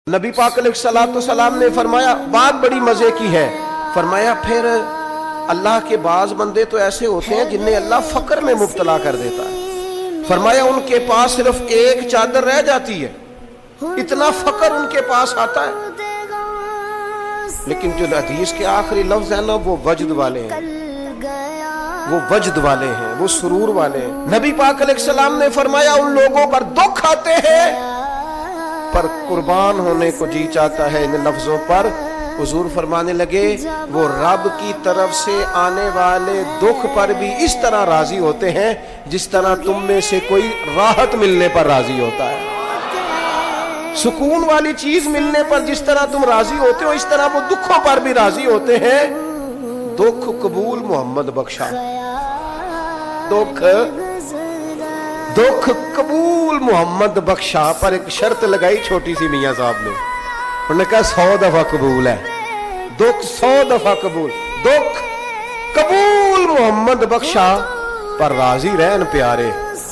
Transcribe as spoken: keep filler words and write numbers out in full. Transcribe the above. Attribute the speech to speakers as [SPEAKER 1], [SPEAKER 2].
[SPEAKER 1] नबी पाक अलैहिस्सलाम ने फरमाया, बात बड़ी मजे की है, फरमाया फिर अल्लाह के बाज बंदे तो ऐसे होते हैं जिन्हें अल्लाह फकर में मुब्तला कर देता है। फरमाया उनके पास सिर्फ एक चादर रह जाती है, इतना फकर उनके पास आता है। लेकिन जो हदीस के आखिरी लफ्ज है ना, वो वजद वाले हैं, वो वजद वाले हैं, वो सुरूर वाले हैं। नबी पाक अलैहिस्सलाम ने फरमाया उन लोगों पर दुख आते हैं पर कुर्बान होने को जी चाहता है। इन लफ्जों पर हुजूर फरमाने लगे, वो रब की तरफ से आने वाले दुख पर भी इस तरह राजी होते हैं जिस तरह तुम में से कोई राहत मिलने पर राजी होता है। सुकून वाली चीज मिलने पर जिस तरह तुम राजी होते हो, इस तरह वो दुखों पर भी राजी होते हैं। दुख कबूल मोहम्मद बख्शा, दुख दुख कबूल मोहम्मद बख्शा, पर एक शर्त लगाई छोटी सी मियां साहब ने, उन्होंने कहा सौ दफा कबूल है, दुख सौ दफा कबूल, दुख कबूल मोहम्मद बख्शा पर राजी रहन प्यारे।